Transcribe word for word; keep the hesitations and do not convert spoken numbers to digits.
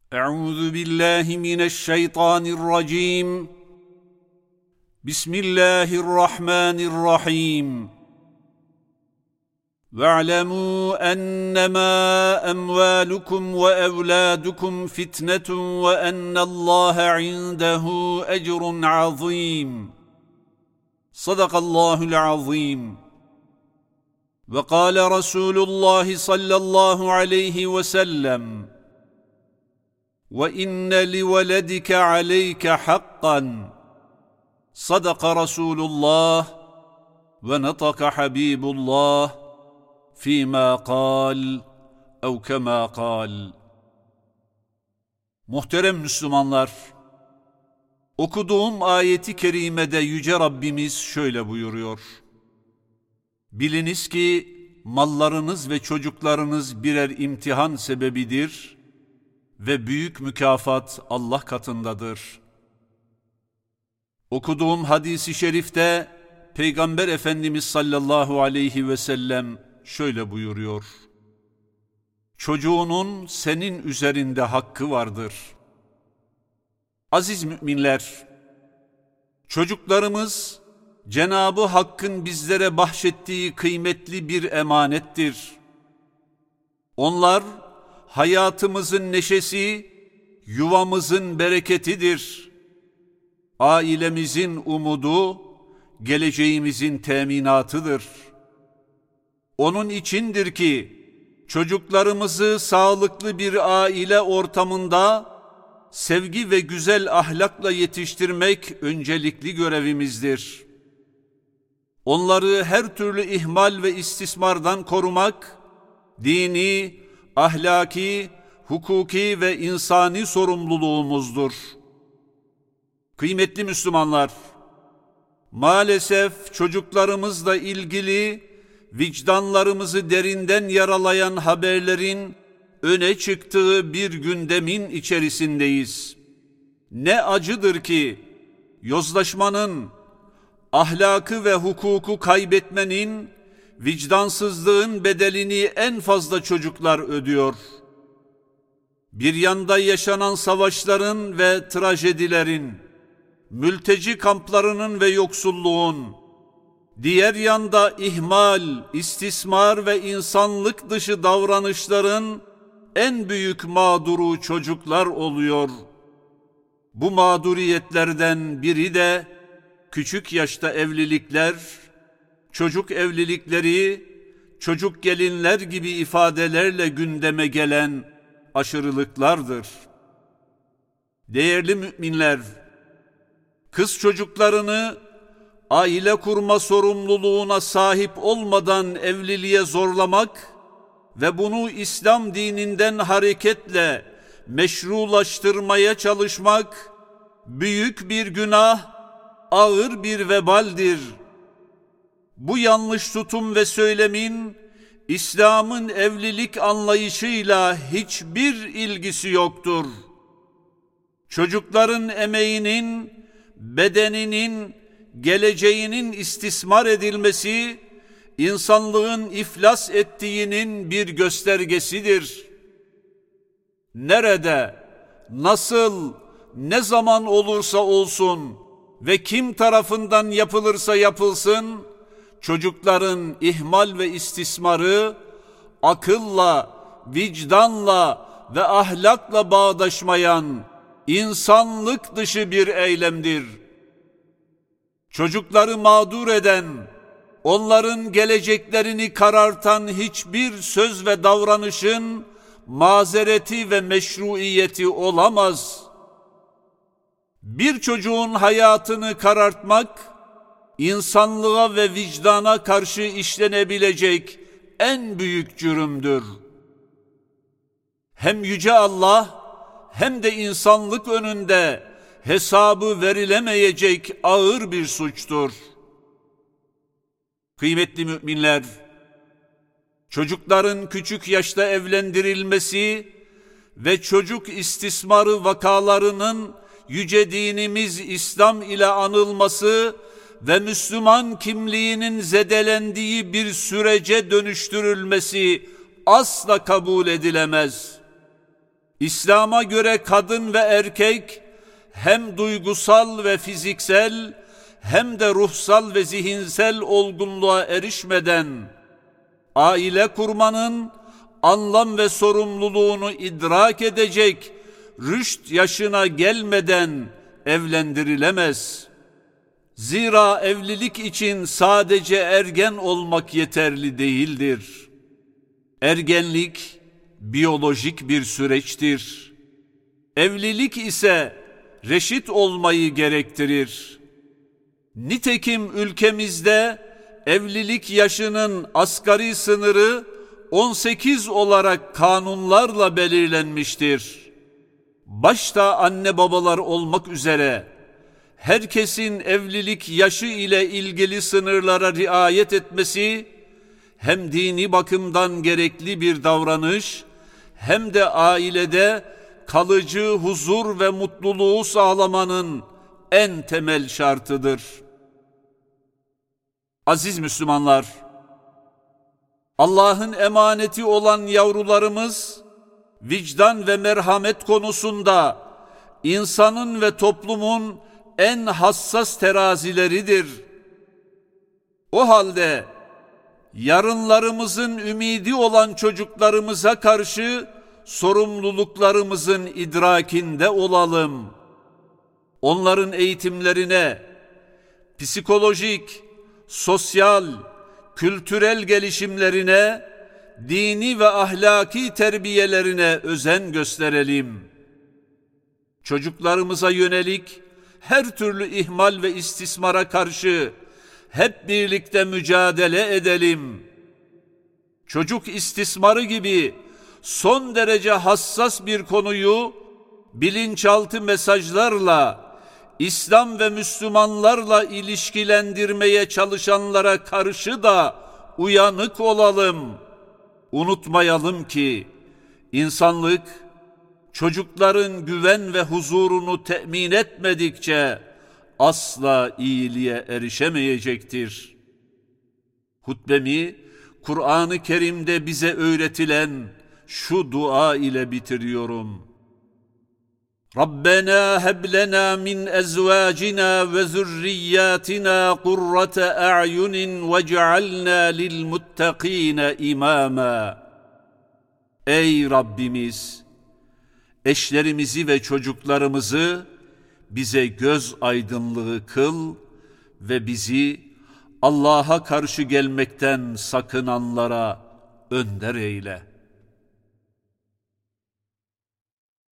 Euzu billahi mineşşeytanirracim. Bismillahirrahmanirrahim. Ve'lemû ennemâ emvâlukum ve evlâdukum fitnetun ve ennallâhe indehu ecrun azîm. Sadakallâhul azîm. Ve kâle Resulullah sallallahu aleyhi ve sellem: وَإِنَّ لِوَلَدِكَ عَلَيْكَ حَقًّا صَدَقَ رَسُولُ اللّٰهِ وَنَطَقَ حَبِيبُ اللّٰهِ فِي مَا قَالَ اَوْ كَمَا قَالَ. Muhterem Müslümanlar, okuduğum ayeti kerimede Yüce Rabbimiz şöyle buyuruyor: Biliniz ki mallarınız ve çocuklarınız birer imtihan sebebidir ve büyük mükafat Allah katındadır. Okuduğum hadis-i şerifte Peygamber Efendimiz sallallahu aleyhi ve sellem şöyle buyuruyor: Çocuğunun senin üzerinde hakkı vardır. Aziz müminler, çocuklarımız Cenab-ı Hakk'ın bizlere bahşettiği kıymetli bir emanettir. Onlar hayatımızın neşesi, yuvamızın bereketidir. Ailemizin umudu, geleceğimizin teminatıdır. Onun içindir ki çocuklarımızı sağlıklı bir aile ortamında sevgi ve güzel ahlakla yetiştirmek öncelikli görevimizdir. Onları her türlü ihmal ve istismardan korumak, dini, ahlaki, hukuki ve insani sorumluluğumuzdur. Kıymetli Müslümanlar, maalesef çocuklarımızla ilgili vicdanlarımızı derinden yaralayan haberlerin öne çıktığı bir gündemin içerisindeyiz. Ne acıdır ki yozlaşmanın, ahlakı ve hukuku kaybetmenin, vicdansızlığın bedelini en fazla çocuklar ödüyor. Bir yanda yaşanan savaşların ve trajedilerin, mülteci kamplarının ve yoksulluğun, diğer yanda ihmal, istismar ve insanlık dışı davranışların en büyük mağduru çocuklar oluyor. Bu mağduriyetlerden biri de küçük yaşta evlilikler, çocuk evlilikleri, çocuk gelinler gibi ifadelerle gündeme gelen aşırılıklardır. Değerli müminler, kız çocuklarını aile kurma sorumluluğuna sahip olmadan evliliğe zorlamak ve bunu İslam dininden hareketle meşrulaştırmaya çalışmak büyük bir günah, ağır bir vebaldir. Bu yanlış tutum ve söylemin İslam'ın evlilik anlayışıyla hiçbir ilgisi yoktur. Çocukların emeğinin, bedeninin, geleceğinin istismar edilmesi, insanlığın iflas ettiğinin bir göstergesidir. Nerede, nasıl, ne zaman olursa olsun ve kim tarafından yapılırsa yapılsın, çocukların ihmal ve istismarı akılla, vicdanla ve ahlakla bağdaşmayan insanlık dışı bir eylemdir. Çocukları mağdur eden, onların geleceklerini karartan hiçbir söz ve davranışın mazereti ve meşruiyeti olamaz. Bir çocuğun hayatını karartmak, insanlığa ve vicdana karşı işlenebilecek en büyük cürümdür. Hem Yüce Allah hem de insanlık önünde hesabı verilemeyecek ağır bir suçtur. Kıymetli müminler, çocukların küçük yaşta evlendirilmesi ve çocuk istismarı vakalarının yüce dinimiz İslam ile anılması ve Müslüman kimliğinin zedelendiği bir sürece dönüştürülmesi asla kabul edilemez. İslam'a göre kadın ve erkek hem duygusal ve fiziksel hem de ruhsal ve zihinsel olgunluğa erişmeden aile kurmanın anlam ve sorumluluğunu idrak edecek rüşt yaşına gelmeden evlendirilemez. Zira evlilik için sadece ergen olmak yeterli değildir. Ergenlik biyolojik bir süreçtir. Evlilik ise reşit olmayı gerektirir. Nitekim ülkemizde evlilik yaşının asgari sınırı on sekiz olarak kanunlarla belirlenmiştir. Başta anne babalar olmak üzere herkesin evlilik yaşı ile ilgili sınırlara riayet etmesi hem dini bakımdan gerekli bir davranış hem de ailede kalıcı huzur ve mutluluğu sağlamanın en temel şartıdır. Aziz Müslümanlar, Allah'ın emaneti olan yavrularımız vicdan ve merhamet konusunda insanın ve toplumun en hassas terazileridir. O halde yarınlarımızın ümidi olan çocuklarımıza karşı sorumluluklarımızın idrakinde olalım. Onların eğitimlerine, psikolojik, sosyal, kültürel gelişimlerine, dini ve ahlaki terbiyelerine özen gösterelim. Çocuklarımıza yönelik her türlü ihmal ve istismara karşı hep birlikte mücadele edelim. Çocuk istismarı gibi son derece hassas bir konuyu bilinçaltı mesajlarla, İslam ve Müslümanlarla ilişkilendirmeye çalışanlara karşı da uyanık olalım. Unutmayalım ki insanlık çocukların güven ve huzurunu temin etmedikçe asla iyiliğe erişemeyecektir. Hutbemi Kur'an-ı Kerim'de bize öğretilen şu dua ile bitiriyorum. Rabbena heb lena min ezvacina ve zürriyatina kurrate a'yunin vec'alna lil muttakine imama. Ey Rabbimiz! Eşlerimizi ve çocuklarımızı bize göz aydınlığı kıl ve bizi Allah'a karşı gelmekten sakınanlara önder eyle.